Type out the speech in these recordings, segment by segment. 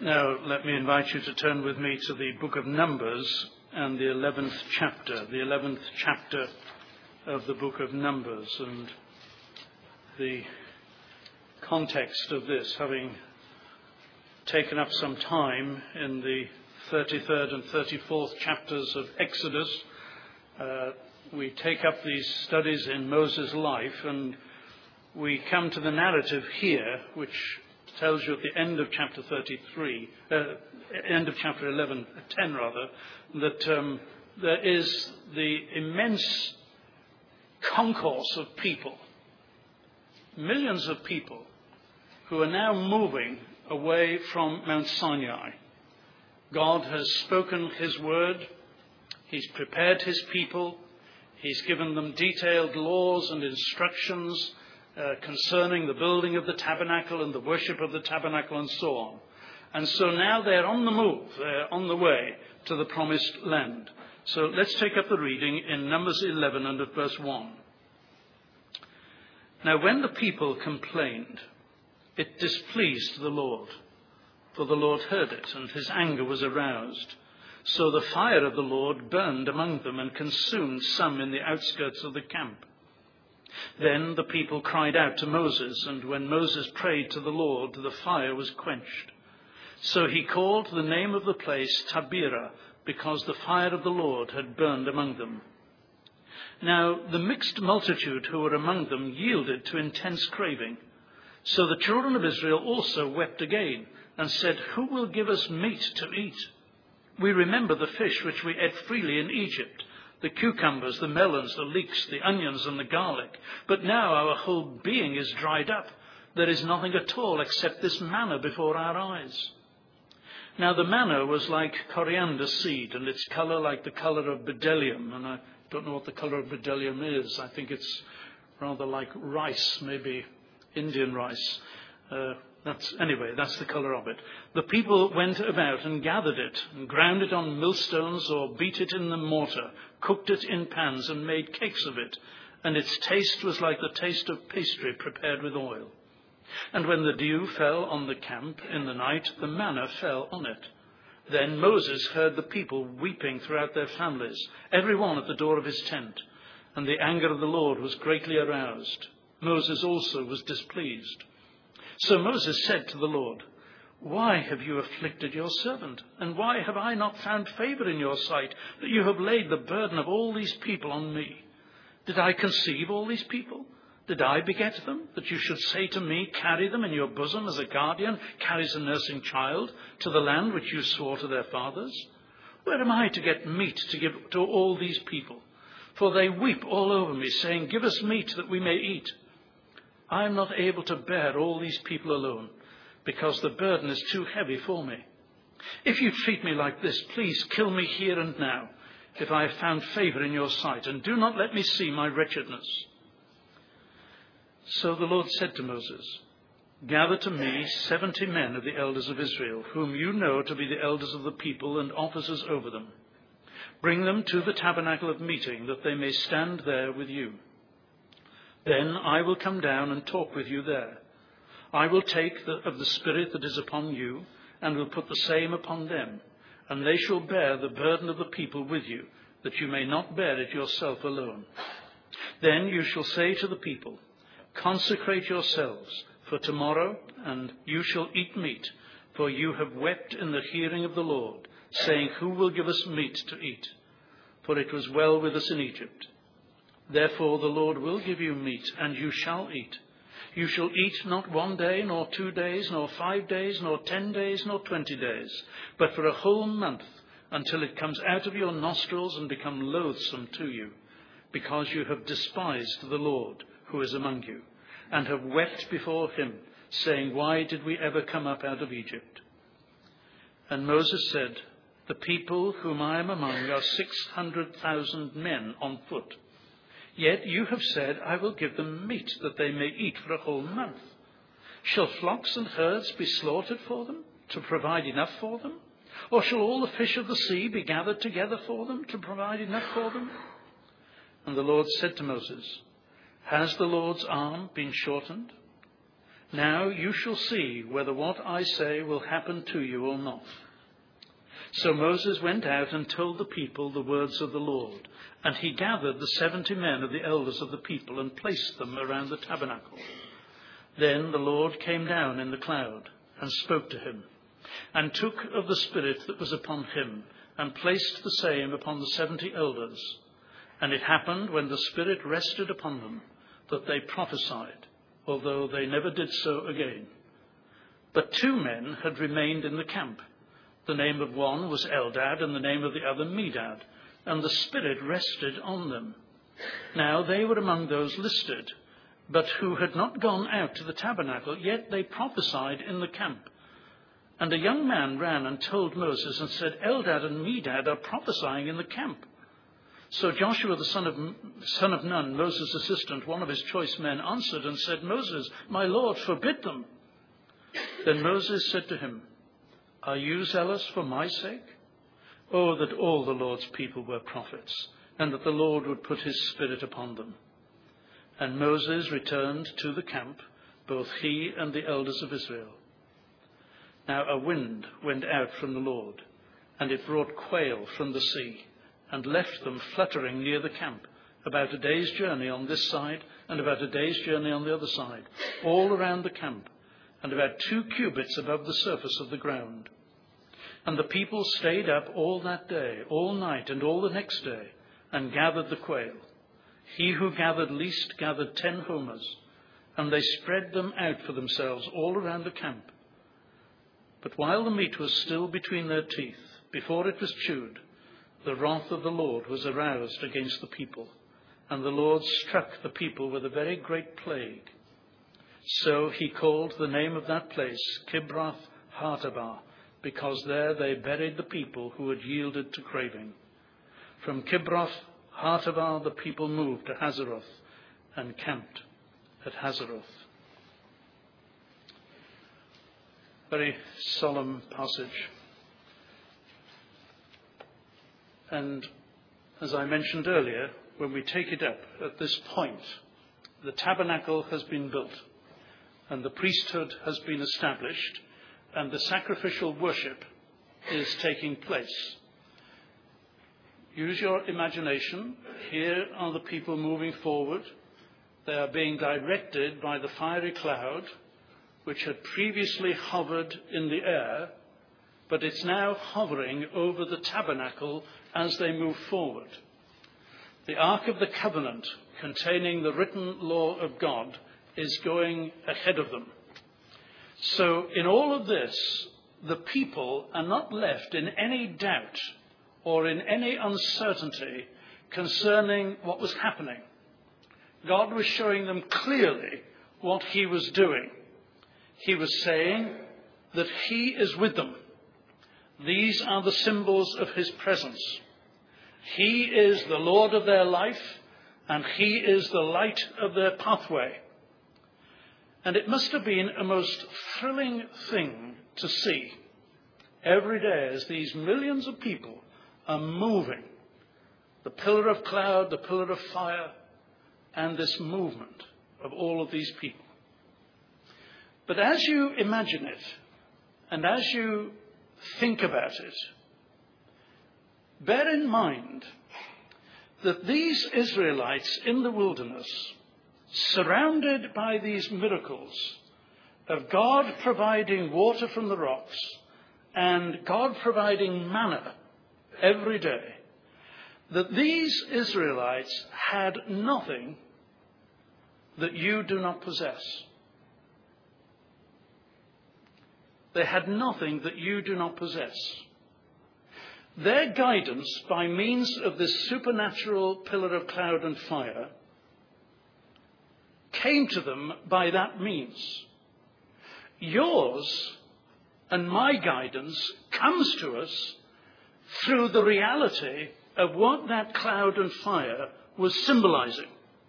Now, let me invite you to turn with me to the book of Numbers and the 11th chapter of the book of Numbers. And the context of this, having taken up some time in the 33rd and 34th chapters of Exodus, we take up these studies in Moses' life, and we come to the narrative here, which tells you at the end of chapter 10 rather, that there is the immense concourse of people, millions of people, who are now moving away from Mount Sinai. God has spoken his word. He's prepared his people. He's given them detailed laws and instructions concerning the building of the tabernacle and the worship of the tabernacle and so on. And so now they're on the move. They're on the way to the promised land. So let's take up the reading in Numbers 11 and at verse 1. Now when the people complained, it displeased the Lord, for the Lord heard it, and his anger was aroused. So the fire of the Lord burned among them and consumed some in the outskirts of the camp. Then the people cried out to Moses, and when Moses prayed to the Lord, the fire was quenched. So he called the name of the place Taberah, because the fire of the Lord had burned among them. Now the mixed multitude who were among them yielded to intense craving. So the children of Israel also wept again, and said, "Who will give us meat to eat? We remember the fish which we ate freely in Egypt, the cucumbers, the melons, the leeks, the onions, and the garlic. But now our whole being is dried up. There is nothing at all except this manna before our eyes." Now the manna was like coriander seed, and its colour like the colour of bdellium. And I don't know what the colour of bdellium is. I think it's rather like rice, maybe Indian rice. That's the colour of it. The people went about and gathered it, and ground it on millstones, or beat it in the mortar, cooked it in pans, and made cakes of it. And its taste was like the taste of pastry prepared with oil. And when the dew fell on the camp in the night, the manna fell on it. Then Moses heard the people weeping throughout their families, every one at the door of his tent. And the anger of the Lord was greatly aroused. Moses also was displeased. So Moses said to the Lord, "Why have you afflicted your servant? And why have I not found favor in your sight, that you have laid the burden of all these people on me? Did I conceive all these people? Did I beget them, that you should say to me, 'Carry them in your bosom as a guardian carries a nursing child to the land which you swore to their fathers'? Where am I to get meat to give to all these people? For they weep all over me, saying, 'Give us meat that we may eat.' I am not able to bear all these people alone, because the burden is too heavy for me. If you treat me like this, please kill me here and now, if I have found favor in your sight, and do not let me see my wretchedness." So the Lord said to Moses, "Gather to me 70 men of the elders of Israel, whom you know to be the elders of the people and officers over them. Bring them to the tabernacle of meeting, that they may stand there with you. Then I will come down and talk with you there. I will take of the Spirit that is upon you, and will put the same upon them, and they shall bear the burden of the people with you, that you may not bear it yourself alone. Then you shall say to the people, 'Consecrate yourselves for tomorrow, and you shall eat meat, for you have wept in the hearing of the Lord, saying, "Who will give us meat to eat? For it was well with us in Egypt." Therefore the Lord will give you meat, and you shall eat. You shall eat not 1 day, nor 2 days, nor 5 days, nor 10 days, nor 20 days, but for a whole month, until it comes out of your nostrils and become loathsome to you, because you have despised the Lord who is among you, and have wept before him, saying, "Why did we ever come up out of Egypt?" And Moses said, "The people whom I am among are 600,000 men on foot. Yet you have said, 'I will give them meat, that they may eat for a whole month.' Shall flocks and herds be slaughtered for them, to provide enough for them? Or shall all the fish of the sea be gathered together for them, to provide enough for them?" And the Lord said to Moses, "Has the Lord's arm been shortened? Now you shall see whether what I say will happen to you or not." So Moses went out and told the people the words of the Lord. And he gathered the 70 men of the elders of the people and placed them around the tabernacle. Then the Lord came down in the cloud and spoke to him, and took of the Spirit that was upon him, and placed the same upon the 70 elders. And it happened, when the Spirit rested upon them, that they prophesied, although they never did so again. But 2 men had remained in the camp. The name of one was Eldad, and the name of the other Medad, and the Spirit rested on them. Now they were among those listed, but who had not gone out to the tabernacle, yet they prophesied in the camp. And a young man ran and told Moses and said, "Eldad and Medad are prophesying in the camp." So Joshua the son of Nun, Moses' assistant, one of his choice men, answered and said, "Moses, my Lord, forbid them." Then Moses said to him, "Are you zealous for my sake? Oh, that all the Lord's people were prophets, and that the Lord would put his Spirit upon them." And Moses returned to the camp, both he and the elders of Israel. Now a wind went out from the Lord, and it brought quail from the sea, and left them fluttering near the camp, about a day's journey on this side, and about a day's journey on the other side, all around the camp, and about 2 cubits above the surface of the ground. And the people stayed up all that day, all night, and all the next day, and gathered the quail. He who gathered least gathered 10 homers, and they spread them out for themselves all around the camp. But while the meat was still between their teeth, before it was chewed, the wrath of the Lord was aroused against the people, and the Lord struck the people with a very great plague. So he called the name of that place Kibroth Hattaavah, because there they buried the people who had yielded to craving. From Kibroth Hattaavah the people moved to Hazeroth and camped at Hazeroth. Very solemn passage. And as I mentioned earlier, when we take it up at this point, the tabernacle has been built, and the priesthood has been established, and the sacrificial worship is taking place. Use your imagination. Here are the people moving forward. They are being directed by the fiery cloud, which had previously hovered in the air, but it's now hovering over the tabernacle as they move forward. The Ark of the Covenant, containing the written law of God, is going ahead of them. So in all of this, the people are not left in any doubt or in any uncertainty concerning what was happening. God was showing them clearly what he was doing. He was saying that he is with them. These are the symbols of his presence. He is the Lord of their life, and he is the light of their pathway. And it must have been a most thrilling thing to see every day as these millions of people are moving. The pillar of cloud, the pillar of fire, and this movement of all of these people. But as you imagine it, and as you think about it, bear in mind that these Israelites in the wilderness, surrounded by these miracles of God providing water from the rocks and God providing manna every day, that these Israelites had nothing that you do not possess. They had nothing that you do not possess. Their guidance by means of this supernatural pillar of cloud and fire came to them by that means. Yours and my guidance comes to us through the reality of what that cloud and fire was symbolizing.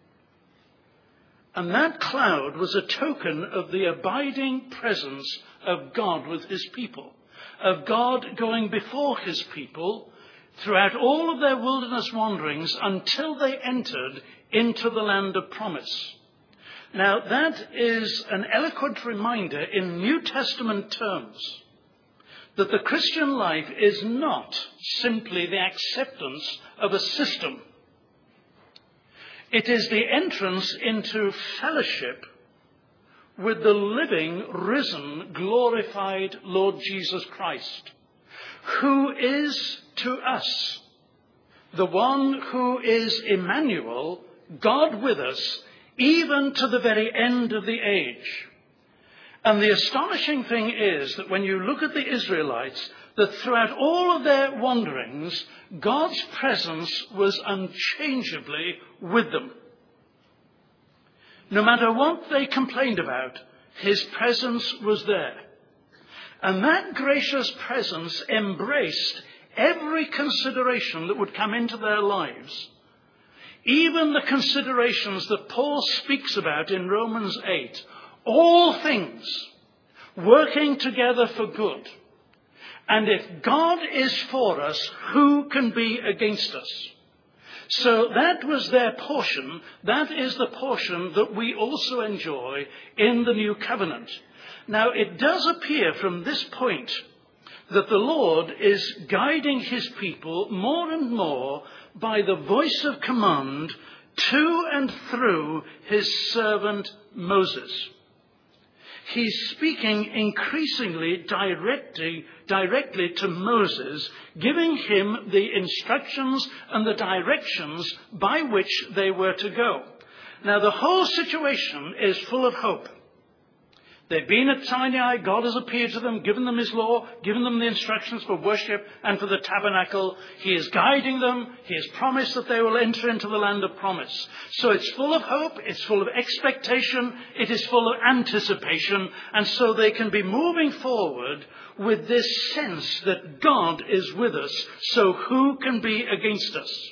And that cloud was a token of the abiding presence of God with his people, of God going before his people throughout all of their wilderness wanderings until they entered into the land of promise. Now, that is an eloquent reminder in New Testament terms that the Christian life is not simply the acceptance of a system. It is the entrance into fellowship with the living, risen, glorified Lord Jesus Christ, who is to us the one who is Emmanuel, God with us, even to the very end of the age. And the astonishing thing is that when you look at the Israelites, that throughout all of their wanderings, God's presence was unchangeably with them. No matter what they complained about, his presence was there. And that gracious presence embraced every consideration that would come into their lives. Even the considerations that Paul speaks about in Romans 8. All things working together for good. And if God is for us, who can be against us? So that was their portion. That is the portion that we also enjoy in the new covenant. Now, it does appear from this point that the Lord is guiding his people more and more by the voice of command to and through his servant Moses. He's speaking increasingly directly to Moses, giving him the instructions and the directions by which they were to go. Now, the whole situation is full of hope. They've been at Sinai, God has appeared to them, given them his law, given them the instructions for worship and for the tabernacle. He is guiding them. He has promised that they will enter into the land of promise. So it's full of hope, it's full of expectation, it is full of anticipation, and so they can be moving forward with this sense that God is with us, so who can be against us?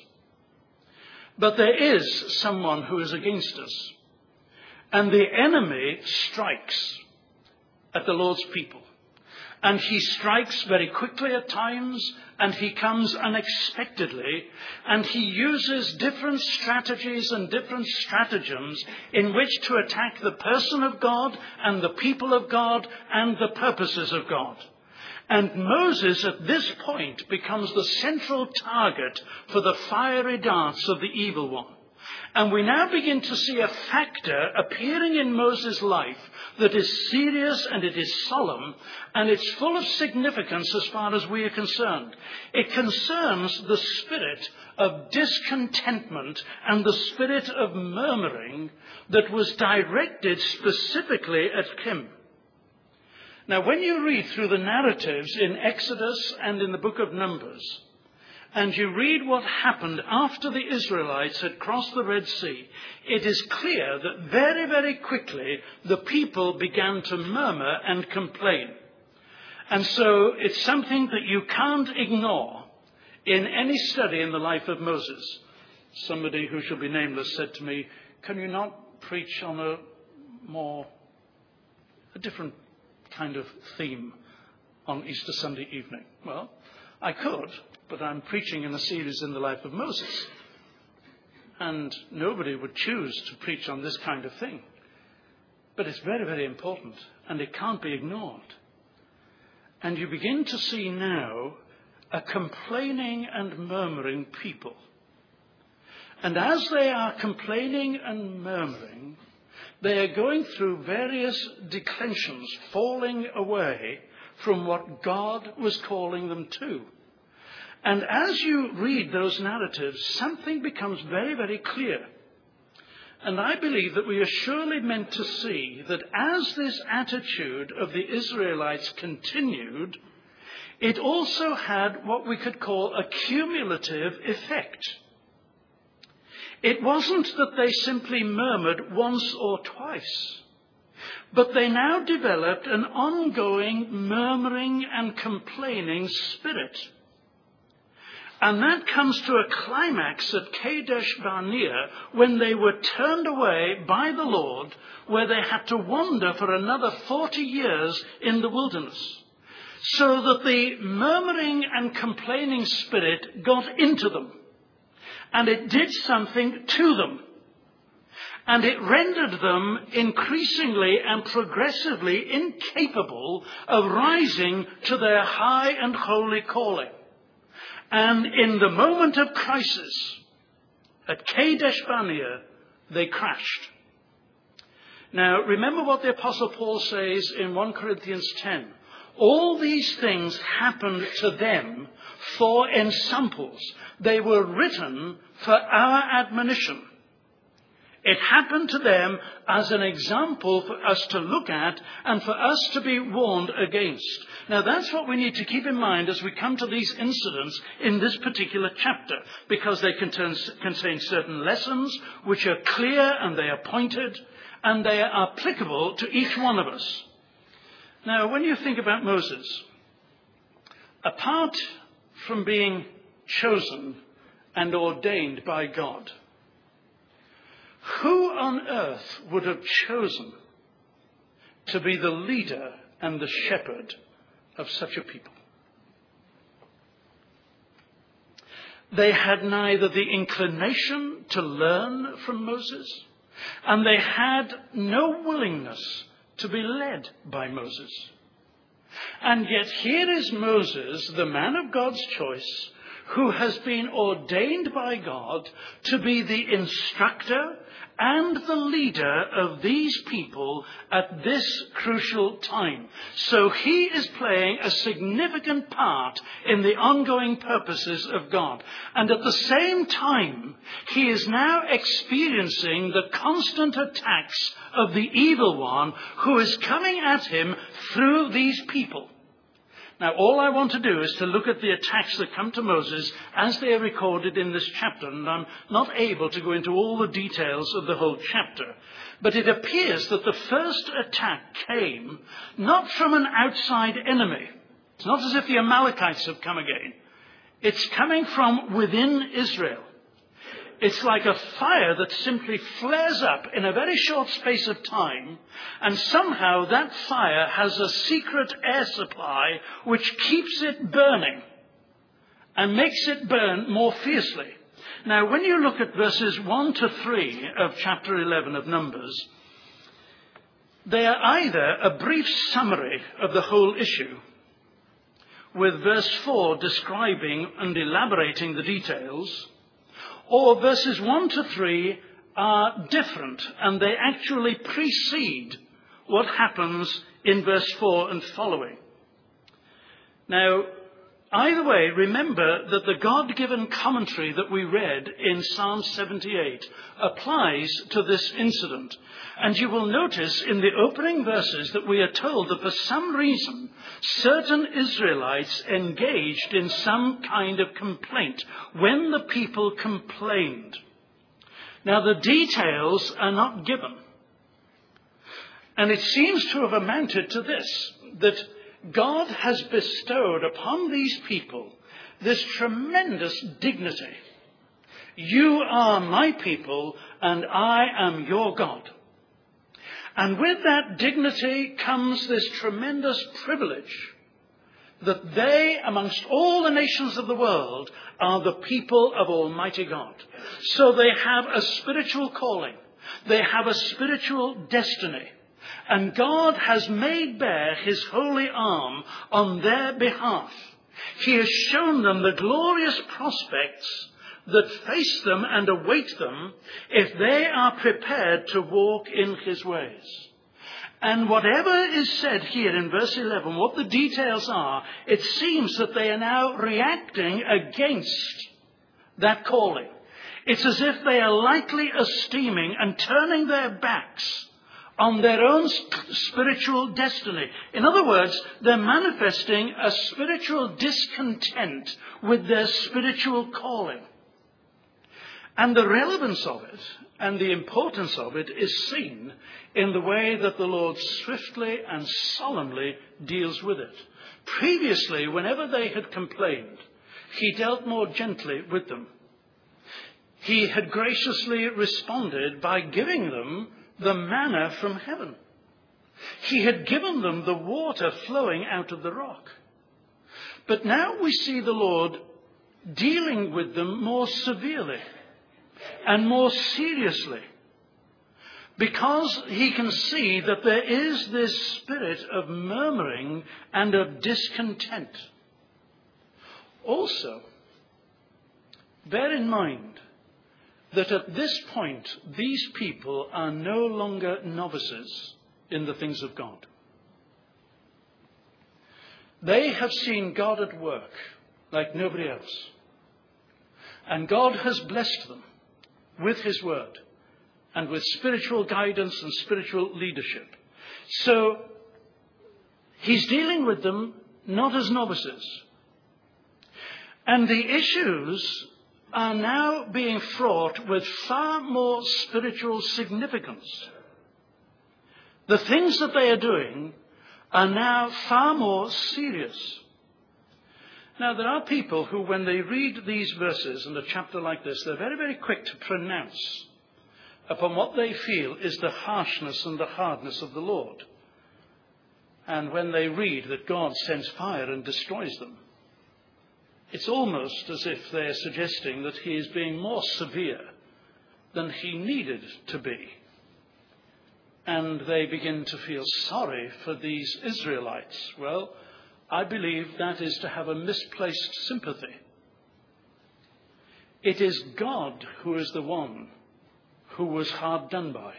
But there is someone who is against us, and the enemy strikes at the Lord's people. And he strikes very quickly at times, and he comes unexpectedly, and he uses different strategies and different stratagems in which to attack the person of God and the people of God and the purposes of God. And Moses at this point becomes the central target for the fiery darts of the evil one. And we now begin to see a factor appearing in Moses' life that is serious and it is solemn, and it's full of significance as far as we are concerned. It concerns the spirit of discontentment and the spirit of murmuring that was directed specifically at him. Now, when you read through the narratives in Exodus and in the book of Numbers, and you read what happened after the Israelites had crossed the Red Sea, it is clear that very, very quickly the people began to murmur and complain. And so it's something that you can't ignore in any study in the life of Moses. Somebody who shall be nameless said to me, "Can you not preach on a different kind of theme on Easter Sunday evening?" Well, I could, but I'm preaching in a series in the life of Moses. And nobody would choose to preach on this kind of thing. But it's very, very important, and it can't be ignored. And you begin to see now a complaining and murmuring people. And as they are complaining and murmuring, they are going through various declensions, falling away from what God was calling them to. And as you read those narratives, something becomes very, very clear. And I believe that we are surely meant to see that as this attitude of the Israelites continued, it also had what we could call a cumulative effect. It wasn't that they simply murmured once or twice, but they now developed an ongoing murmuring and complaining spirit. And that comes to a climax at Kadesh Barnea when they were turned away by the Lord, where they had to wander for another 40 years in the wilderness. So that the murmuring and complaining spirit got into them. And it did something to them. And it rendered them increasingly and progressively incapable of rising to their high and holy calling. And in the moment of crisis, at Kadesh Barnea, they crashed. Now, remember what the Apostle Paul says in 1 Corinthians 10. All these things happened to them for ensamples. They were written for our admonition. It happened to them as an example for us to look at and for us to be warned against. Now that's what we need to keep in mind as we come to these incidents in this particular chapter, because they contain certain lessons which are clear and they are pointed and they are applicable to each one of us. Now when you think about Moses, apart from being chosen and ordained by God, who on earth would have chosen to be the leader and the shepherd of such a people? They had neither the inclination to learn from Moses, and they had no willingness to be led by Moses. And yet here is Moses, the man of God's choice, who has been ordained by God to be the instructor and the leader of these people at this crucial time. So he is playing a significant part in the ongoing purposes of God. And at the same time, he is now experiencing the constant attacks of the evil one who is coming at him through these people. Now, all I want to do is to look at the attacks that come to Moses as they are recorded in this chapter, and I'm not able to go into all the details of the whole chapter. But it appears that the first attack came not from an outside enemy. It's not as if the Amalekites have come again. It's coming from within Israel. It's like a fire that simply flares up in a very short space of time, and somehow that fire has a secret air supply which keeps it burning and makes it burn more fiercely. Now, when you look at verses 1 to 3 of chapter 11 of Numbers, they are either a brief summary of the whole issue, with verse 4 describing and elaborating the details, or verses 1 to 3 are different, and they actually precede what happens in verse 4 and following. Now, either way, remember that the God-given commentary that we read in Psalm 78 applies to this incident. And you will notice in the opening verses that we are told that for some reason certain Israelites engaged in some kind of complaint when the people complained. Now, the details are not given. And it seems to have amounted to this, that God has bestowed upon these people this tremendous dignity. You are my people, and I am your God. And with that dignity comes this tremendous privilege that they, amongst all the nations of the world, are the people of Almighty God. So they have a spiritual calling. They have a spiritual destiny. And God has made bare his holy arm on their behalf. He has shown them the glorious prospects that face them and await them if they are prepared to walk in his ways. And whatever is said here in verse 11, what the details are, it seems that they are now reacting against that calling. It's as if they are lightly esteeming and turning their backs on their own spiritual destiny. In other words, they're manifesting a spiritual discontent with their spiritual calling. And the relevance of it and the importance of it is seen in the way that the Lord swiftly and solemnly deals with it. Previously, whenever they had complained, he dealt more gently with them. He had graciously responded by giving them the manna from heaven. He had given them the water flowing out of the rock. But now we see the Lord dealing with them more severely and more seriously. because he can see that there is this spirit of murmuring and of discontent. Also, bear in mind that at this point, these people are no longer novices in the things of God. They have seen God at work like nobody else. And God has blessed them with his word and with spiritual guidance and spiritual leadership. So he's dealing with them not as novices. And the issues are now being fraught with far more spiritual significance. The things that they are doing are now far more serious. Now, there are people who, when they read these verses in a chapter like this, they're very, very quick to pronounce upon what they feel is the harshness and the hardness of the Lord. And when they read that God sends fire and destroys them, it's almost as if they're suggesting that he is being more severe than he needed to be. And they begin to feel sorry for these Israelites. Well, I believe that is to have a misplaced sympathy. It is God who is the one who was hard done by.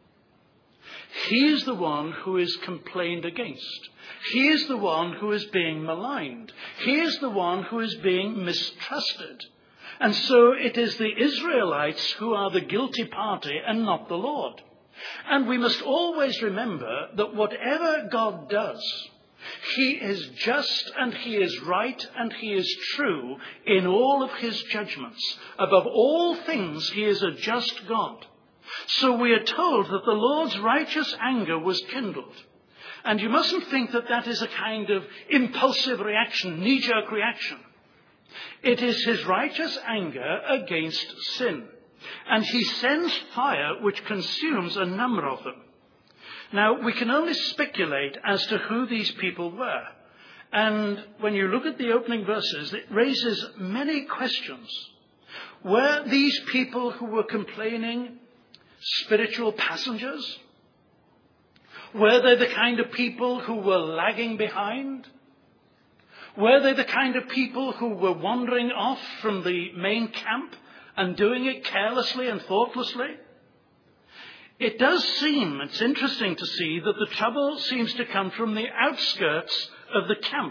He is the one who is complained against. He is the one who is being maligned. He is the one who is being mistrusted. And so it is the Israelites who are the guilty party and not the Lord. And we must always remember that whatever God does, he is just and he is right and he is true in all of his judgments. Above all things, he is a just God. So we are told that the Lord's righteous anger was kindled. And you mustn't think that that is a kind of impulsive reaction, knee-jerk reaction. It is his righteous anger against sin. And he sends fire which consumes a number of them. Now, we can only speculate as to who these people were. And when you look at the opening verses, it raises many questions. Were these people who were complaining spiritual passengers? Were they the kind of people who were lagging behind? Were they the kind of people who were wandering off from the main camp and doing it carelessly and thoughtlessly? It does seem, it's interesting to see, that the trouble seems to come from the outskirts of the camp.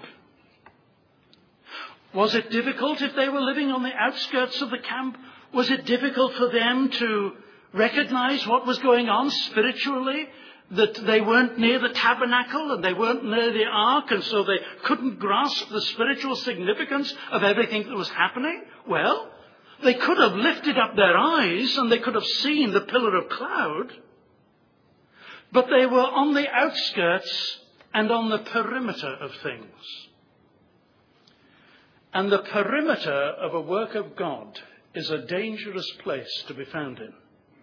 Was it difficult if they were living on the outskirts of the camp? Was it difficult for them to recognize what was going on spiritually? That they weren't near the tabernacle and they weren't near the ark, and so they couldn't grasp the spiritual significance of everything that was happening? Well, they could have lifted up their eyes and they could have seen the pillar of cloud, but they were on the outskirts and on the perimeter of things. And the perimeter of a work of God is a dangerous place to be found in.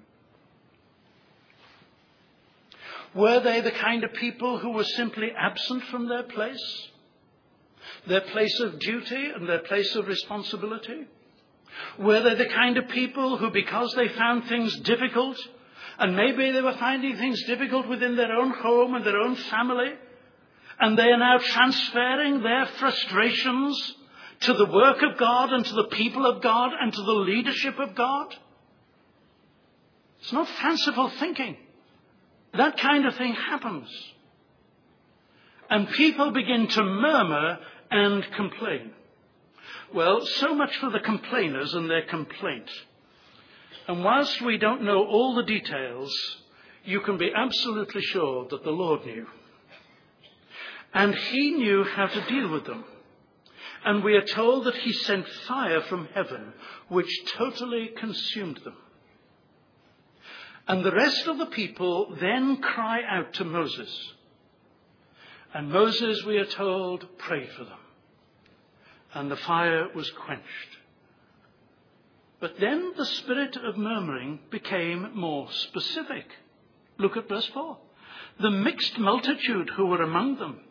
Were they the kind of people who were simply absent from their place of duty and their place of responsibility? Were they the kind of people who, because they found things difficult, and maybe they were finding things difficult within their own home and their own family, and they are now transferring their frustrations to the work of God and to the people of God and to the leadership of God? It's not fanciful thinking. That kind of thing happens. And people begin to murmur and complain. Well, so much for the complainers and their complaint. And whilst we don't know all the details, you can be absolutely sure that the Lord knew. And he knew how to deal with them. And we are told that he sent fire from heaven, which totally consumed them. And the rest of the people then cry out to Moses. And Moses, we are told, prayed for them. And the fire was quenched. But then the spirit of murmuring became more specific. Look at verse 4. The mixed multitude who were among them,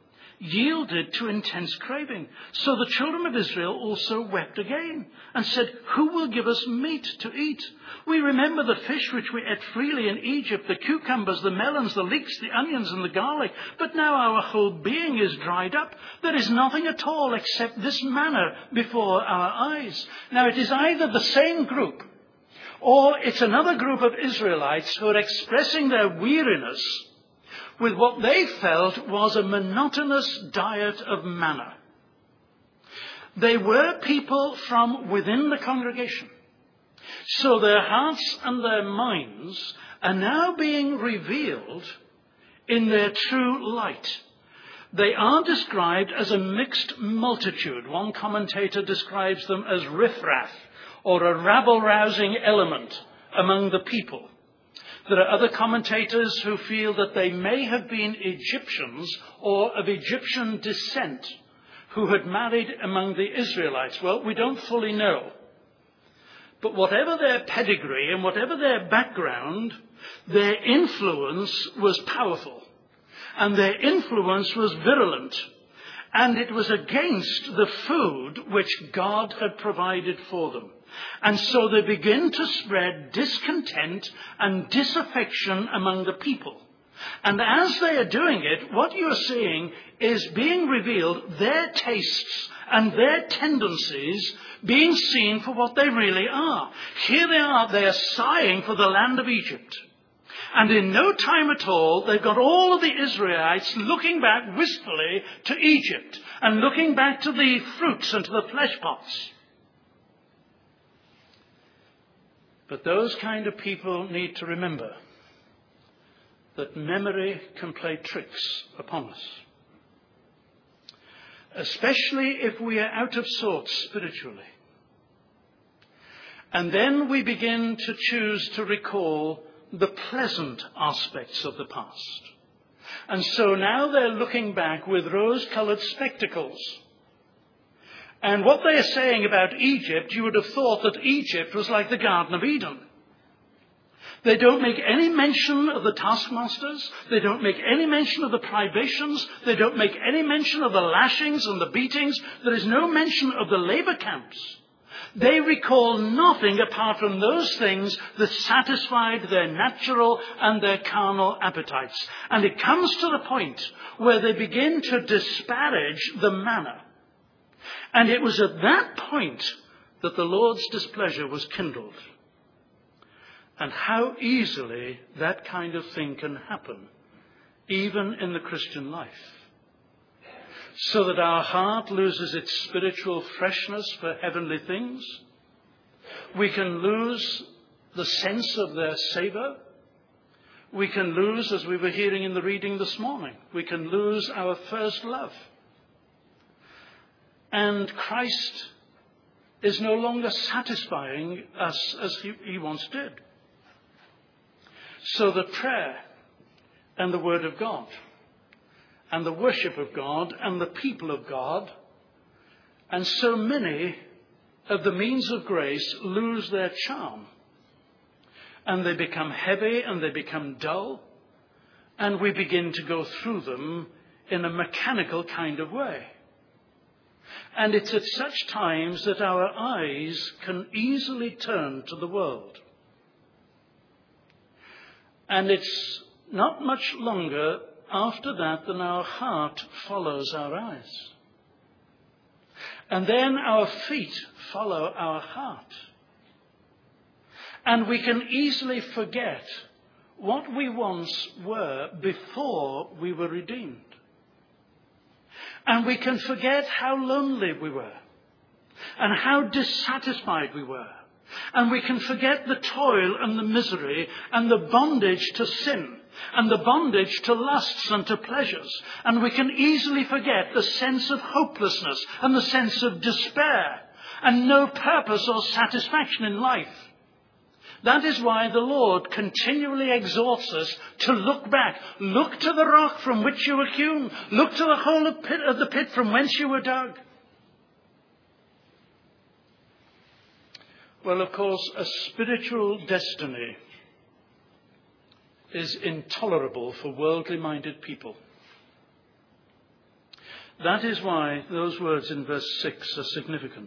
yielded to intense craving. So the children of Israel also wept again and said, "Who will give us meat to eat? We remember the fish which we ate freely in Egypt, the cucumbers, the melons, the leeks, the onions, and the garlic. But now our whole being is dried up. There is nothing at all except this manna before our eyes." Now it is either the same group or it's another group of Israelites who are expressing their weariness with what they felt was a monotonous diet of manna. They were people from within the congregation. So their hearts and their minds are now being revealed in their true light. They are described as a mixed multitude. One commentator describes them as riffraff, or a rabble-rousing element among the people. There are other commentators who feel that they may have been Egyptians or of Egyptian descent who had married among the Israelites. Well, we don't fully know. But whatever their pedigree and whatever their background, their influence was powerful. And their influence was virulent. And it was against the food which God had provided for them. And so they begin to spread discontent and disaffection among the people. And as they are doing it, what you're seeing is being revealed their tastes and their tendencies being seen for what they really are. Here they are sighing for the land of Egypt. And in no time at all, they've got all of the Israelites looking back wistfully to Egypt and looking back to the fruits and to the flesh pots. But those kind of people need to remember that memory can play tricks upon us. Especially if we are out of sorts spiritually. And then we begin to choose to recall the pleasant aspects of the past. And so now they're looking back with rose-colored spectacles. And what they are saying about Egypt, you would have thought that Egypt was like the Garden of Eden. They don't make any mention of the taskmasters. They don't make any mention of the privations. They don't make any mention of the lashings and the beatings. There is no mention of the labor camps. They recall nothing apart from those things that satisfied their natural and their carnal appetites. And it comes to the point where they begin to disparage the manna. And it was at that point that the Lord's displeasure was kindled. And how easily that kind of thing can happen, even in the Christian life. So that our heart loses its spiritual freshness for heavenly things. We can lose the sense of their savour. We can lose, as we were hearing in the reading this morning, we can lose our first love. And Christ is no longer satisfying us as he once did. So that prayer and the Word of God and the worship of God and the people of God and so many of the means of grace lose their charm. And they become heavy and they become dull. And we begin to go through them in a mechanical kind of way. And it's at such times that our eyes can easily turn to the world. And it's not much longer after that than our heart follows our eyes. And then our feet follow our heart. And we can easily forget what we once were before we were redeemed. And we can forget how lonely we were and how dissatisfied we were. And we can forget the toil and the misery and the bondage to sin and the bondage to lusts and to pleasures. And we can easily forget the sense of hopelessness and the sense of despair and no purpose or satisfaction in life. That is why the Lord continually exhorts us to look back. Look to the rock from which you were hewn. Look to the hole of the pit from whence you were dug. Well, of course, a spiritual destiny is intolerable for worldly-minded people. That is why those words in verse 6 are significant.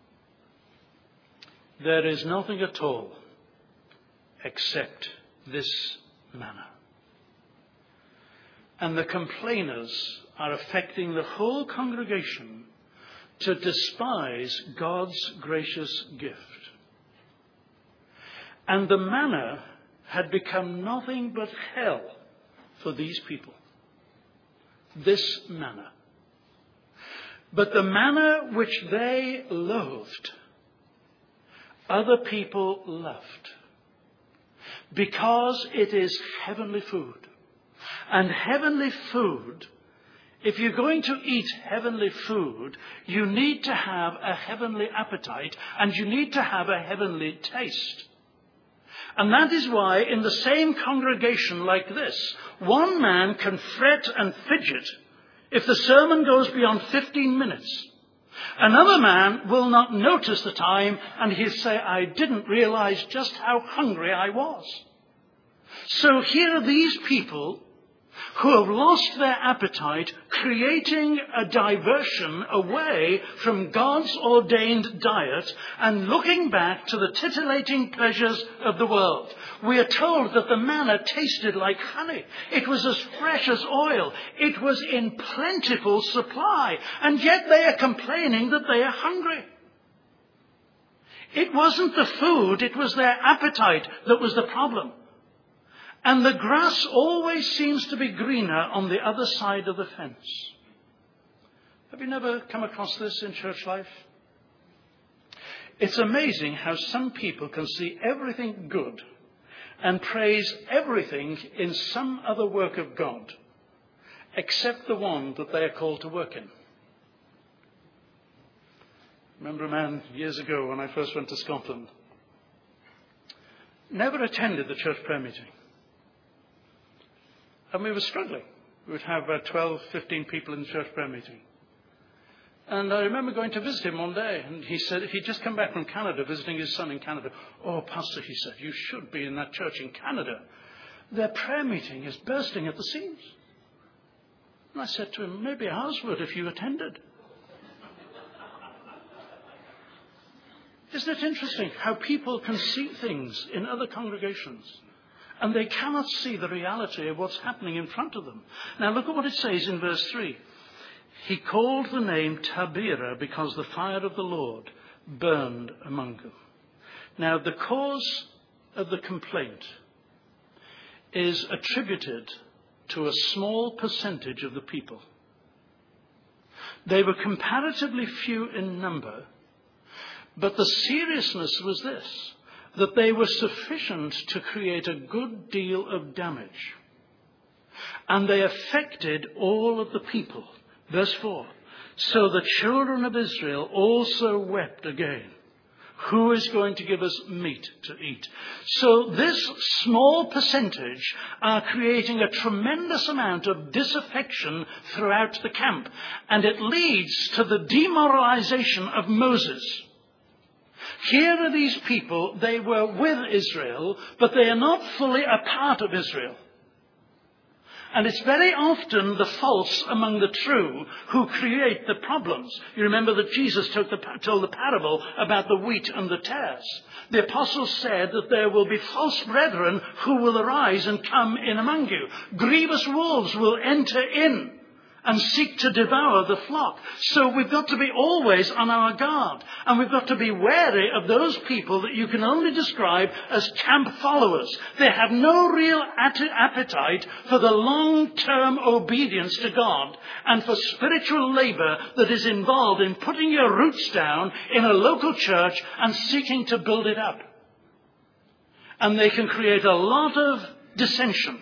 There is nothing at all except this manna. And the complainers are affecting the whole congregation to despise God's gracious gift. And the manna had become nothing but hell for these people. This manna. But the manna which they loathed, other people loved, because it is heavenly food. And heavenly food, if you're going to eat heavenly food, you need to have a heavenly appetite and you need to have a heavenly taste. And that is why in the same congregation like this, one man can fret and fidget if the sermon goes beyond 15 minutes. Another man will not notice the time and he'll say, I didn't realize just how hungry I was. So here are these people who have lost their appetite, creating a diversion away from God's ordained diet and looking back to the titillating pleasures of the world. We are told that the manna tasted like honey. It was as fresh as oil. It was in plentiful supply. And yet they are complaining that they are hungry. It wasn't the food, it was their appetite that was the problem. And the grass always seems to be greener on the other side of the fence. Have you never come across this in church life? It's amazing how some people can see everything good and praise everything in some other work of God, except the one that they are called to work in. I remember a man years ago when I first went to Scotland. Never attended the church prayer meeting. And we were struggling. We would have 12, 15 people in the church prayer meeting. And I remember going to visit him one day. And he said, he'd just come back from Canada, visiting his son in Canada. Oh, Pastor, he said, you should be in that church in Canada. Their prayer meeting is bursting at the seams. And I said to him, maybe ours would if you attended. Isn't it interesting how people can see things in other congregations? And they cannot see the reality of what's happening in front of them. Now look at what it says in verse 3. He called the name Taberah because the fire of the Lord burned among them. Now the cause of the complaint is attributed to a small percentage of the people. They were comparatively few in number, but the seriousness was this, that they were sufficient to create a good deal of damage. And they affected all of the people. Verse 4. So the children of Israel also wept again. Who is going to give us meat to eat? So this small percentage are creating a tremendous amount of disaffection throughout the camp. And it leads to the demoralization of Moses. Here are these people, they were with Israel, but they are not fully a part of Israel. And it's very often the false among the true who create the problems. You remember that Jesus told the parable about the wheat and the tares. The apostles said that there will be false brethren who will arise and come in among you. Grievous wolves will enter in and seek to devour the flock. So we've got to be always on our guard. And we've got to be wary of those people that you can only describe as camp followers. They have no real appetite for the long-term obedience to God and for spiritual labor that is involved in putting your roots down in a local church and seeking to build it up. And they can create a lot of dissension.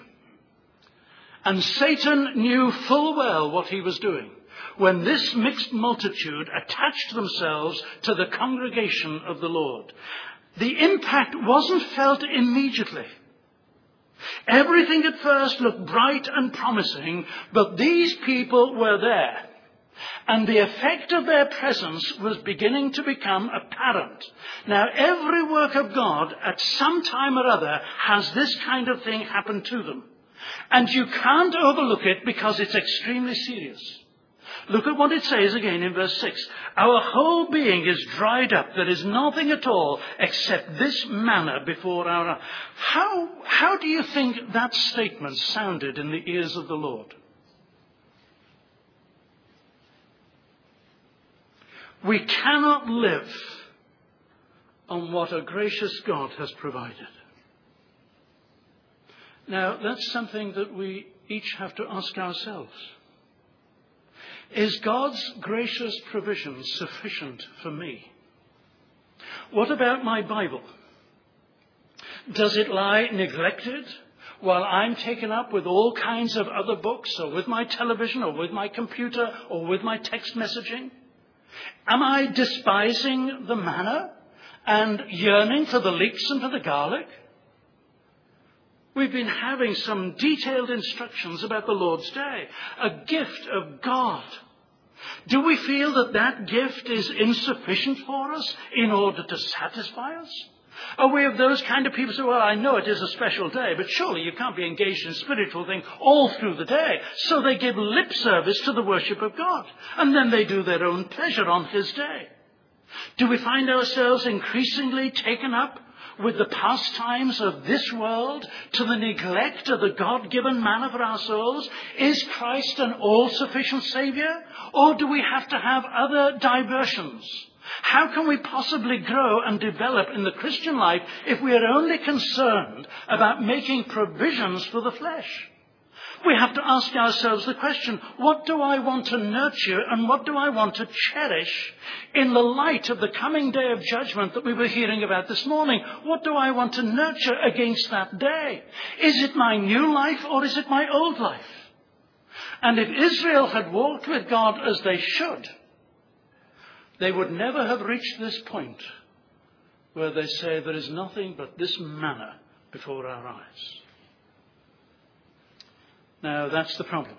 And Satan knew full well what he was doing when this mixed multitude attached themselves to the congregation of the Lord. The impact wasn't felt immediately. Everything at first looked bright and promising, but these people were there. And the effect of their presence was beginning to become apparent. Now, every work of God at some time or other has this kind of thing happen to them. And you can't overlook it because it's extremely serious. Look at what it says again in verse 6. Our whole being is dried up. There is nothing at all except this manna before our eyes. How do you think that statement sounded in the ears of the Lord? We cannot live on what a gracious God has provided. Now, that's something that we each have to ask ourselves. Is God's gracious provision sufficient for me? What about my Bible? Does it lie neglected while I'm taken up with all kinds of other books, or with my television, or with my computer, or with my text messaging? Am I despising the manna and yearning for the leeks and for the garlic? We've been having some detailed instructions about the Lord's Day, a gift of God. Do we feel that that gift is insufficient for us in order to satisfy us? Are we of those kind of people who say, well, I know it is a special day, but surely you can't be engaged in spiritual things all through the day. So they give lip service to the worship of God, and then they do their own pleasure on his day. Do we find ourselves increasingly taken up with the pastimes of this world to the neglect of the God-given manna for our souls? Is Christ an all-sufficient Saviour? Or do we have to have other diversions? How can we possibly grow and develop in the Christian life if we are only concerned about making provisions for the flesh? We have to ask ourselves the question, what do I want to nurture and what do I want to cherish in the light of the coming day of judgment that we were hearing about this morning? What do I want to nurture against that day? Is it my new life or is it my old life? And if Israel had walked with God as they should, they would never have reached this point where they say there is nothing but this manna before our eyes. Now, that's the problem.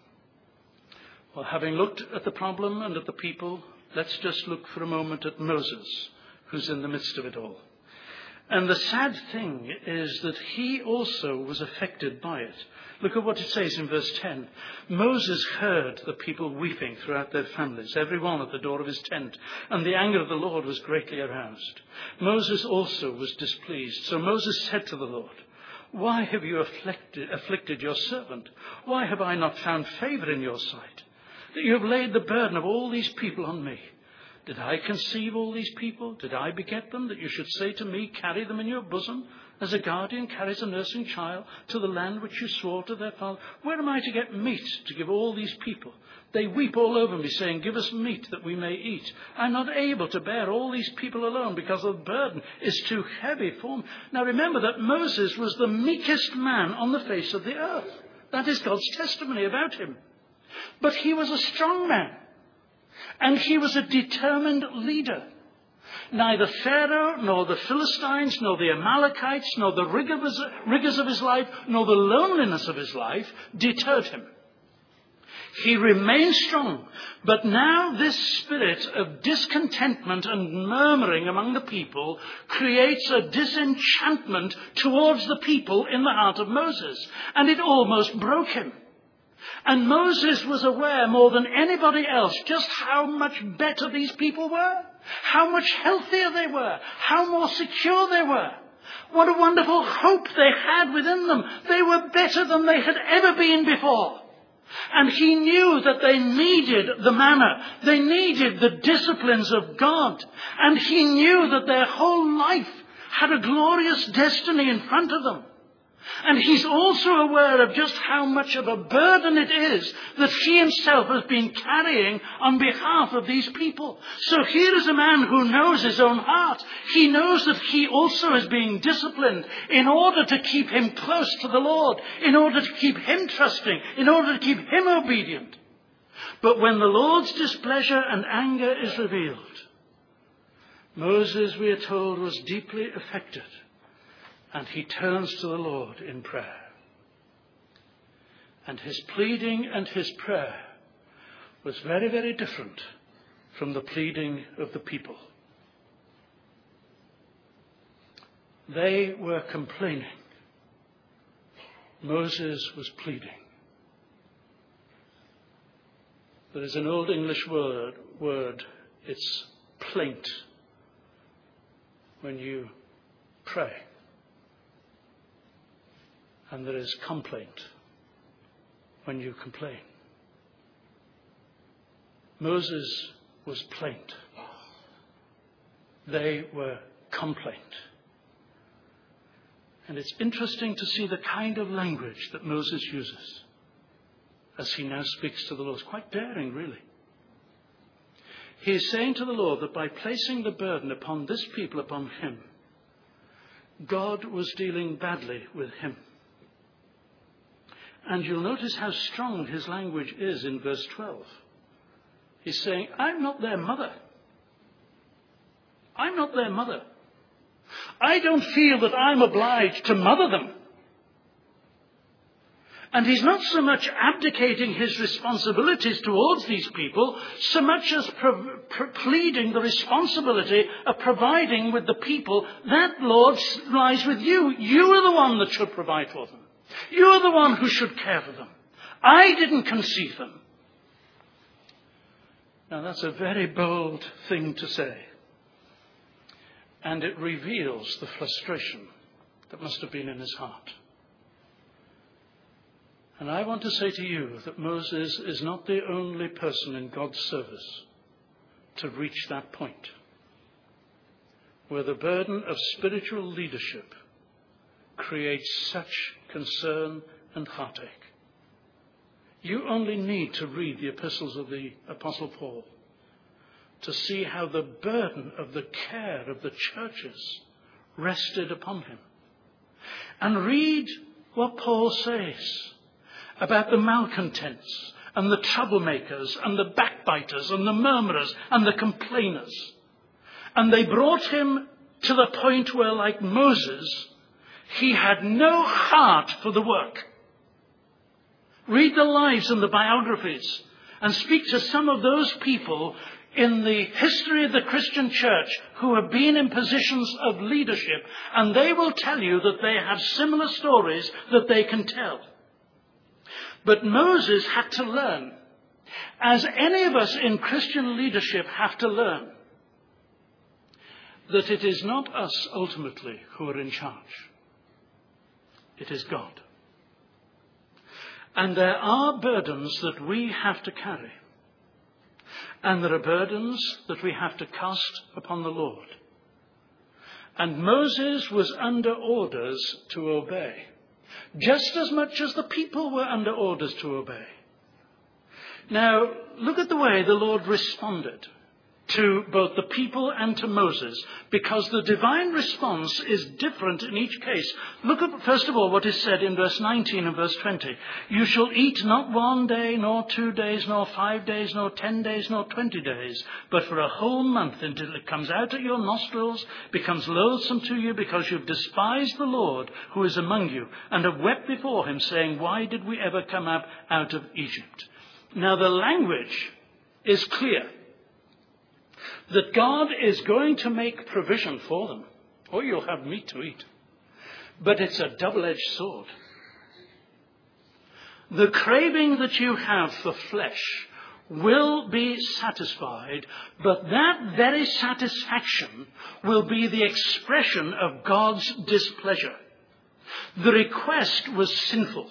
Well, having looked at the problem and at the people, let's just look for a moment at Moses, who's in the midst of it all. And the sad thing is that he also was affected by it. Look at what it says in verse 10. Moses heard the people weeping throughout their families, every one at the door of his tent, and the anger of the Lord was greatly aroused. Moses also was displeased. So Moses said to the Lord, why have you afflicted your servant? Why have I not found favor in your sight, that you have laid the burden of all these people on me? Did I conceive all these people? Did I beget them, that you should say to me, carry them in your bosom, as a guardian carries a nursing child to the land which you swore to their father? Where am I to get meat to give all these people? They weep all over me, saying, give us meat that we may eat. I'm not able to bear all these people alone, because the burden is too heavy for me. Now remember that Moses was the meekest man on the face of the earth. That is God's testimony about him. But he was a strong man. And he was a determined leader. Neither Pharaoh, nor the Philistines, nor the Amalekites, nor the rigors of his life, nor the loneliness of his life deterred him. He remained strong, but now this spirit of discontentment and murmuring among the people creates a disenchantment towards the people in the heart of Moses, and it almost broke him. And Moses was aware more than anybody else just how much better these people were, how much healthier they were, how more secure they were. What a wonderful hope they had within them. They were better than they had ever been before. And he knew that they needed the manna. They needed the disciplines of God. And he knew that their whole life had a glorious destiny in front of them. And he's also aware of just how much of a burden it is that he himself has been carrying on behalf of these people. So here is a man who knows his own heart. He knows that he also is being disciplined in order to keep him close to the Lord, in order to keep him trusting, in order to keep him obedient. But when the Lord's displeasure and anger is revealed, Moses, we are told, was deeply affected. And he turns to the Lord in prayer. And his pleading and his prayer was very, very different from the pleading of the people. They were complaining. Moses was pleading. There is an old English word, it's plaint, when you pray. And there is complaint when you complain. Moses was plaint. They were complaint. And it's interesting to see the kind of language that Moses uses as he now speaks to the Lord. It's quite daring, really. He is saying to the Lord that by placing the burden upon this people, upon him, God was dealing badly with him. And you'll notice how strong his language is in verse 12. He's saying, I'm not their mother. I'm not their mother. I don't feel that I'm obliged to mother them. And he's not so much abdicating his responsibilities towards these people, so much as pleading the responsibility of providing with the people. That, Lord, lies with you. You are the one that should provide for them. You are the one who should care for them. I didn't conceive them. Now, that's a very bold thing to say. And it reveals the frustration that must have been in his heart. And I want to say to you that Moses is not the only person in God's service to reach that point, where the burden of spiritual leadership creates such concern and heartache. You only need to read the epistles of the Apostle Paul to see how the burden of the care of the churches rested upon him. And read what Paul says about the malcontents and the troublemakers and the backbiters and the murmurers and the complainers. And they brought him to the point where, like Moses, he had no heart for the work. Read the lives and the biographies and speak to some of those people in the history of the Christian church who have been in positions of leadership, and they will tell you that they have similar stories that they can tell. But Moses had to learn, as any of us in Christian leadership have to learn, that it is not us ultimately who are in charge. It is God. And there are burdens that we have to carry. And there are burdens that we have to cast upon the Lord. And Moses was under orders to obey, just as much as the people were under orders to obey. Now, look at the way the Lord responded to both the people and to Moses, because the divine response is different in each case. Look at, first of all, what is said in verse 19 and verse 20. You shall eat not 1 day, nor 2 days, nor 5 days, nor 10 days, nor 20 days, but for a whole month, until it comes out at your nostrils, becomes loathsome to you, because you've despised the Lord who is among you, and have wept before him, saying, why did we ever come up out of Egypt? Now the language is clear, that God is going to make provision for them. Oh, you'll have meat to eat. But it's a double-edged sword. The craving that you have for flesh will be satisfied, but that very satisfaction will be the expression of God's displeasure. The request was sinful.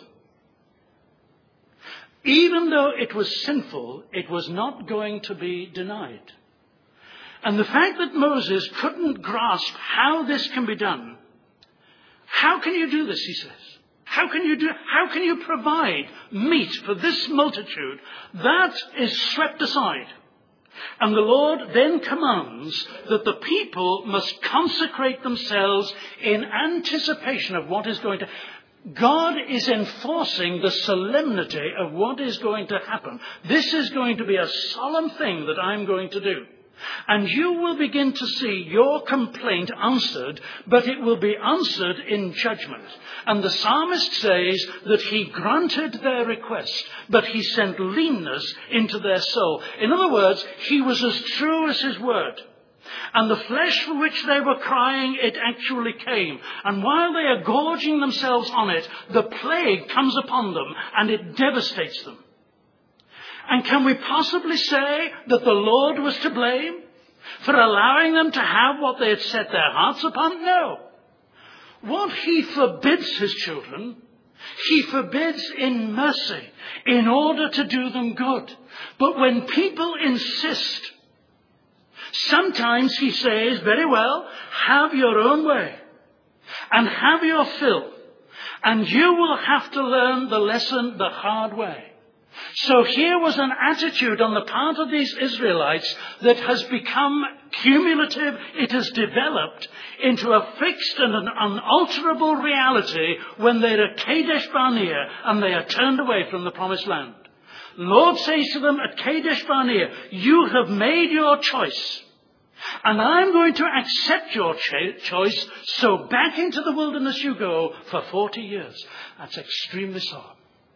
Even though it was sinful, it was not going to be denied. And the fact that Moses couldn't grasp how this can be done. How can you do this, he says? How can you provide meat for this multitude? That is swept aside. And the Lord then commands that the people must consecrate themselves in anticipation of what is going to happen. God is enforcing the solemnity of what is going to happen. This is going to be a solemn thing that I'm going to do. And you will begin to see your complaint answered, but it will be answered in judgment. And the psalmist says that he granted their request, but he sent leanness into their soul. In other words, he was as true as his word. And the flesh for which they were crying, it actually came. And while they are gorging themselves on it, the plague comes upon them and it devastates them. And can we possibly say that the Lord was to blame for allowing them to have what they had set their hearts upon? No. What he forbids his children, he forbids in mercy in order to do them good. But when people insist, sometimes he says, very well, have your own way and have your fill, and you will have to learn the lesson the hard way. So here was an attitude on the part of these Israelites that has become cumulative. It has developed into a fixed and an unalterable reality when they're at Kadesh Barnea and they are turned away from the promised land. Lord says to them at Kadesh Barnea, you have made your choice, and I'm going to accept your choice, so back into the wilderness you go for 40 years. That's extremely solemn.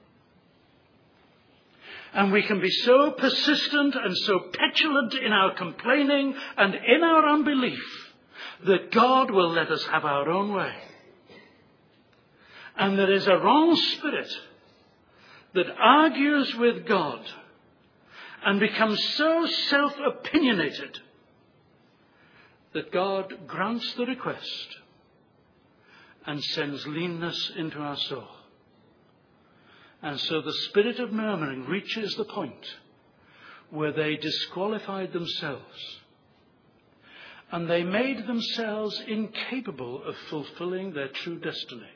And we can be so persistent and so petulant in our complaining and in our unbelief that God will let us have our own way. And there is a wrong spirit that argues with God and becomes so self-opinionated that God grants the request and sends leanness into our soul. And so the spirit of murmuring reaches the point where they disqualified themselves. And they made themselves incapable of fulfilling their true destiny.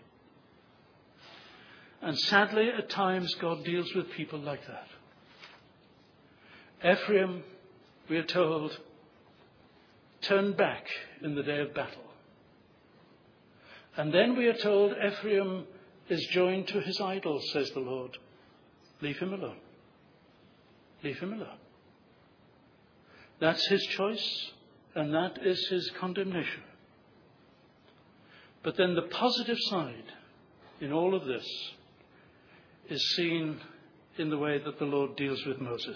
And sadly, at times, God deals with people like that. Ephraim, we are told, turned back in the day of battle. And then we are told Ephraim is joined to his idols, says the Lord. Leave him alone. Leave him alone. That's his choice, and that is his condemnation. But then the positive side in all of this is seen in the way that the Lord deals with Moses.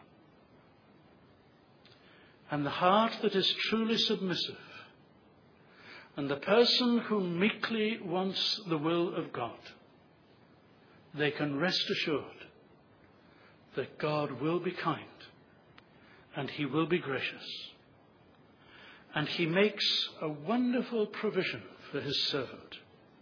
And the heart that is truly submissive, and the person who meekly wants the will of God, they can rest assured that God will be kind and he will be gracious. And he makes a wonderful provision for his servant.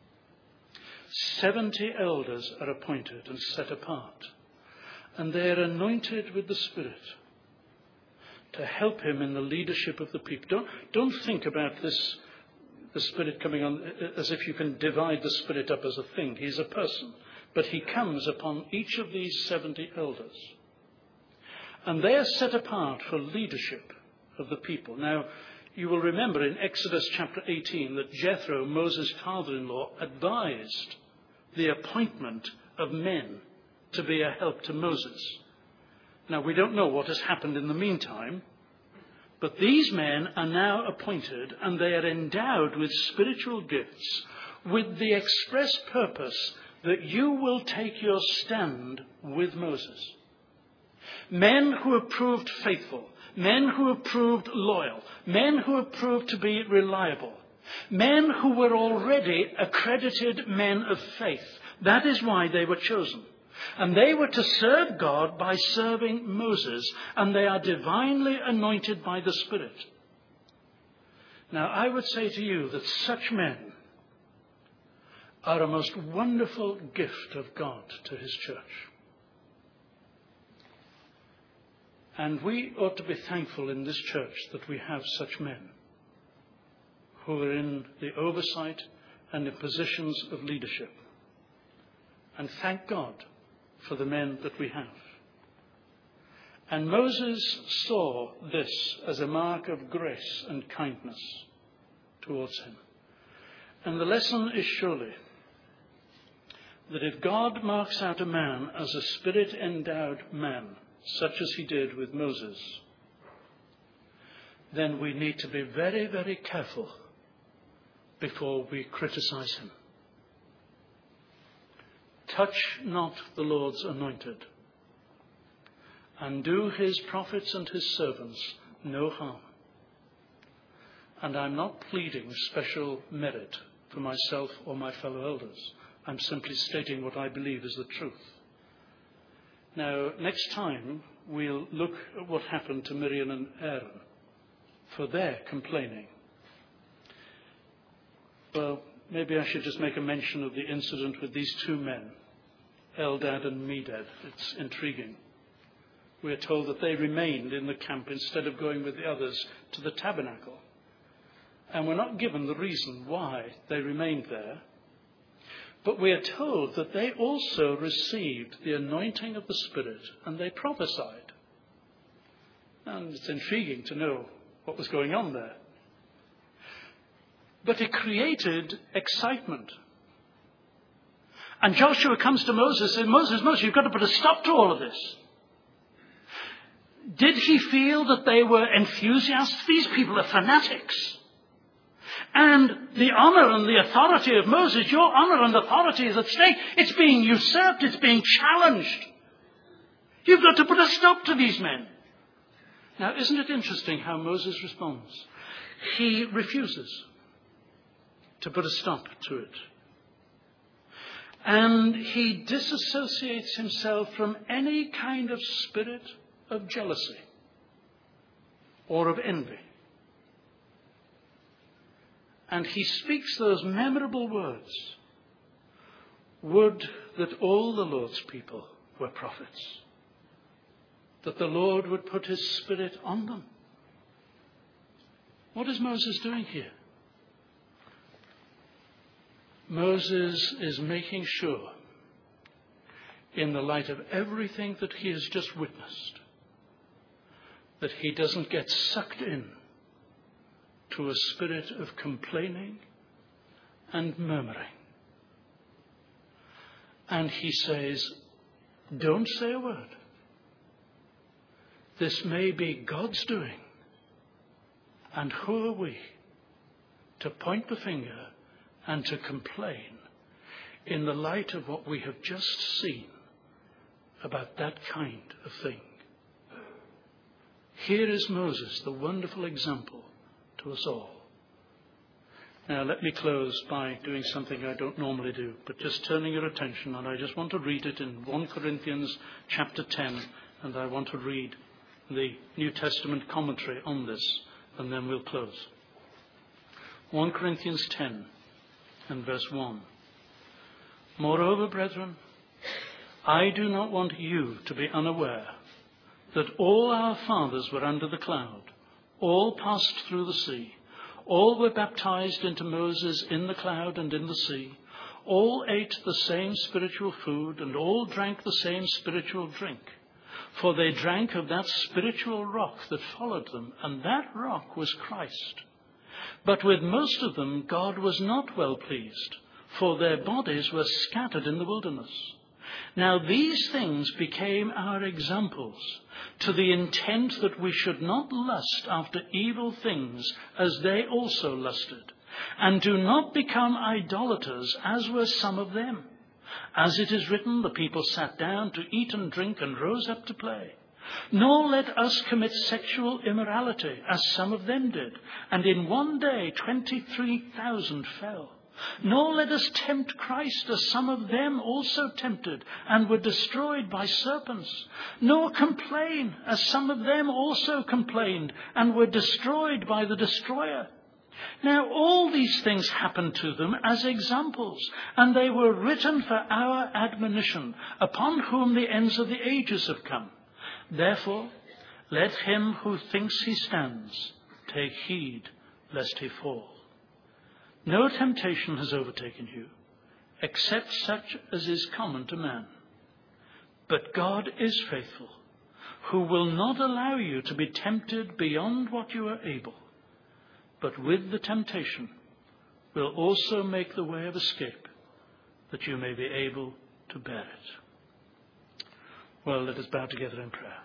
70 elders are appointed and set apart, and they are anointed with the Spirit to help him in the leadership of the people. Don't think about this, the Spirit coming on, as if you can divide the Spirit up as a thing. He's a person. But he comes upon each of these 70 elders. And they are set apart for leadership of the people. Now, you will remember in Exodus chapter 18 that Jethro, Moses' father-in-law, advised the appointment of men to be a help to Moses. Now, we don't know what has happened in the meantime, but these men are now appointed, and they are endowed with spiritual gifts with the express purpose that you will take your stand with Moses. Men who have proved faithful, men who have proved loyal, men who have proved to be reliable, men who were already accredited men of faith. That is why they were chosen. And they were to serve God by serving Moses, and they are divinely anointed by the Spirit. Now, I would say to you that such men are a most wonderful gift of God to his church. And we ought to be thankful in this church that we have such men who are in the oversight and in positions of leadership. And thank God for the men that we have. And Moses saw this as a mark of grace and kindness towards him. And the lesson is surely that if God marks out a man as a spirit-endowed man, such as he did with Moses, then we need to be very, very careful before we criticize him. Touch not the Lord's anointed, and do his prophets and his servants no harm. And I'm not pleading special merit for myself or my fellow elders. I'm simply stating what I believe is the truth. Now, next time, we'll look at what happened to Miriam and Aaron for their complaining. Well, maybe I should just make a mention of the incident with these two men, Eldad and Medad. It's intriguing. We're told that they remained in the camp instead of going with the others to the tabernacle. And we're not given the reason why they remained there. But we are told that they also received the anointing of the Spirit and they prophesied. And it's intriguing to know what was going on there. But it created excitement. And Joshua comes to Moses and says, Moses, you've got to put a stop to all of this. Did he feel that they were enthusiasts? These people are fanatics. And the honor and the authority of Moses, your honor and authority is at stake. It's being usurped. It's being challenged. You've got to put a stop to these men. Now, isn't it interesting how Moses responds? He refuses to put a stop to it. And he disassociates himself from any kind of spirit of jealousy or of envy. And he speaks those memorable words, would that all the Lord's people were prophets, that the Lord would put his Spirit on them. What is Moses doing here? Moses is making sure, in the light of everything that he has just witnessed, that he doesn't get sucked in to a spirit of complaining and murmuring. And he says, don't say a word. This may be God's doing. And who are we to point the finger and to complain in the light of what we have just seen about that kind of thing? Here is Moses, the wonderful example to us all. Now let me close by doing something I don't normally do, but just turning your attention, and I just want to read it in 1 Corinthians chapter 10, and I want to read the New Testament commentary on this, and then we'll close. 1 Corinthians 10 and verse 1. Moreover, brethren, I do not want you to be unaware that all our fathers were under the cloud, all passed through the sea, all were baptized into Moses in the cloud and in the sea, all ate the same spiritual food, and all drank the same spiritual drink. For they drank of that spiritual rock that followed them, and that rock was Christ. But with most of them God was not well pleased, for their bodies were scattered in the wilderness. Now these things became our examples, to the intent that we should not lust after evil things as they also lusted, and do not become idolaters as were some of them. As it is written, the people sat down to eat and drink and rose up to play. Nor let us commit sexual immorality as some of them did, and in one day 23,000 fell. Nor let us tempt Christ as some of them also tempted and were destroyed by serpents. Nor complain as some of them also complained and were destroyed by the destroyer. Now all these things happened to them as examples, and they were written for our admonition, upon whom the ends of the ages have come. Therefore, let him who thinks he stands take heed lest he fall. No temptation has overtaken you, except such as is common to man. But God is faithful, who will not allow you to be tempted beyond what you are able, but with the temptation will also make the way of escape, that you may be able to bear it. Well, let us bow together in prayer.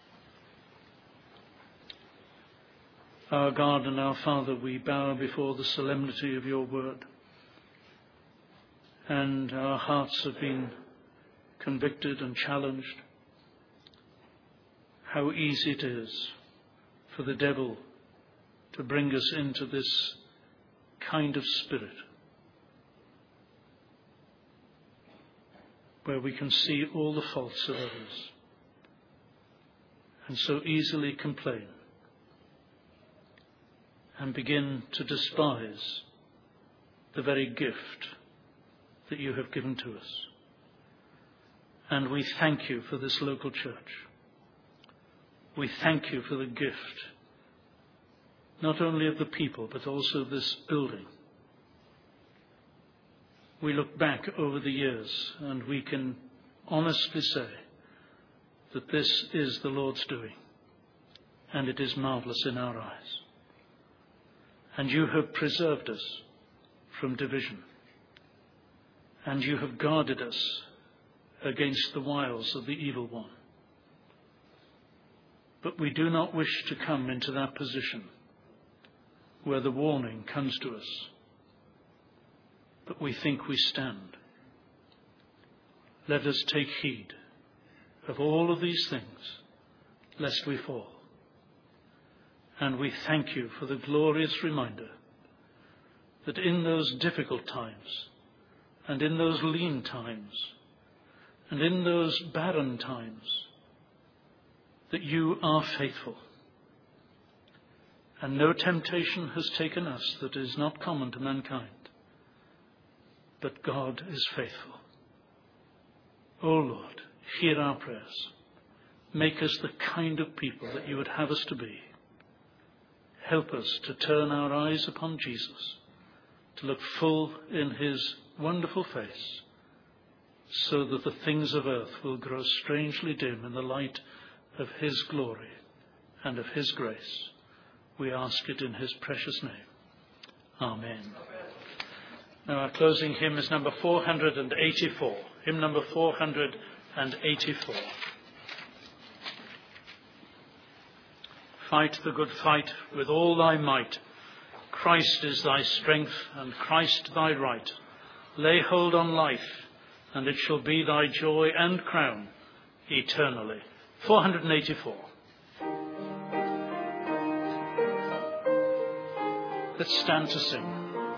Our God and our Father, we bow before the solemnity of your word, and our hearts have been convicted and challenged. How easy it is for the devil to bring us into this kind of spirit, where we can see all the faults of others and so easily complain and begin to despise the very gift that you have given to us. And we thank you for this local church. We thank you for the gift, not only of the people, but also this building. We look back over the years and we can honestly say that this is the Lord's doing, and it is marvelous in our eyes. And you have preserved us from division, and you have guarded us against the wiles of the evil one. But we do not wish to come into that position where the warning comes to us, but we think we stand. Let us take heed of all of these things, lest we fall. And we thank you for the glorious reminder that in those difficult times, and in those lean times, and in those barren times, that you are faithful. And no temptation has taken us that is not common to mankind. But God is faithful. O Lord, hear our prayers. Make us the kind of people that you would have us to be. Help us to turn our eyes upon Jesus, to look full in his wonderful face, so that the things of earth will grow strangely dim in the light of his glory and of his grace. We ask it in his precious name. Amen. Now our closing hymn is number 484. Hymn number 484. Fight the good fight with all thy might. Christ is thy strength and Christ thy right. Lay hold on life, and it shall be thy joy and crown eternally. 484. Let's stand to sing.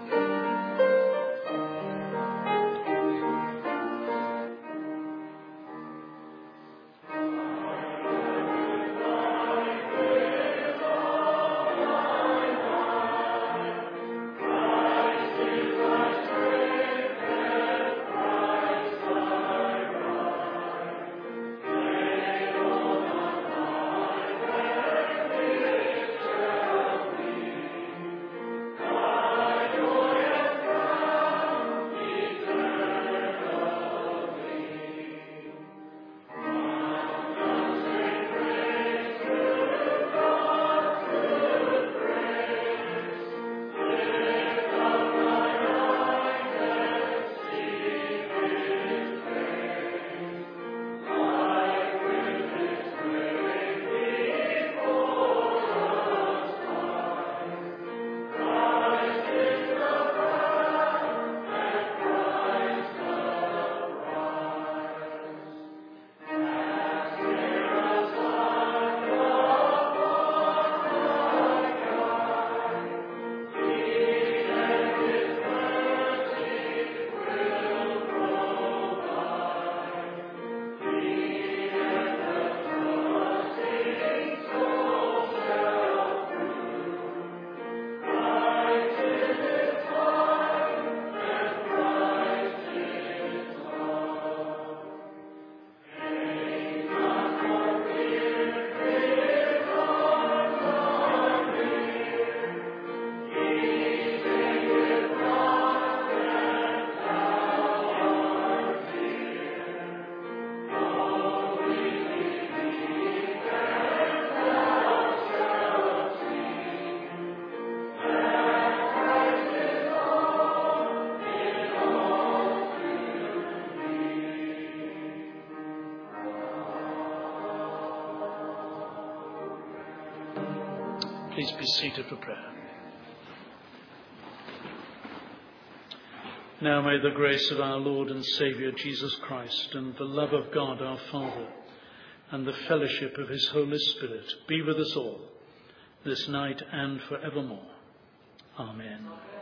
Please be seated for prayer. Now may the grace of our Lord and Saviour Jesus Christ and the love of God our Father and the fellowship of his Holy Spirit be with us all, this night and forevermore. Amen.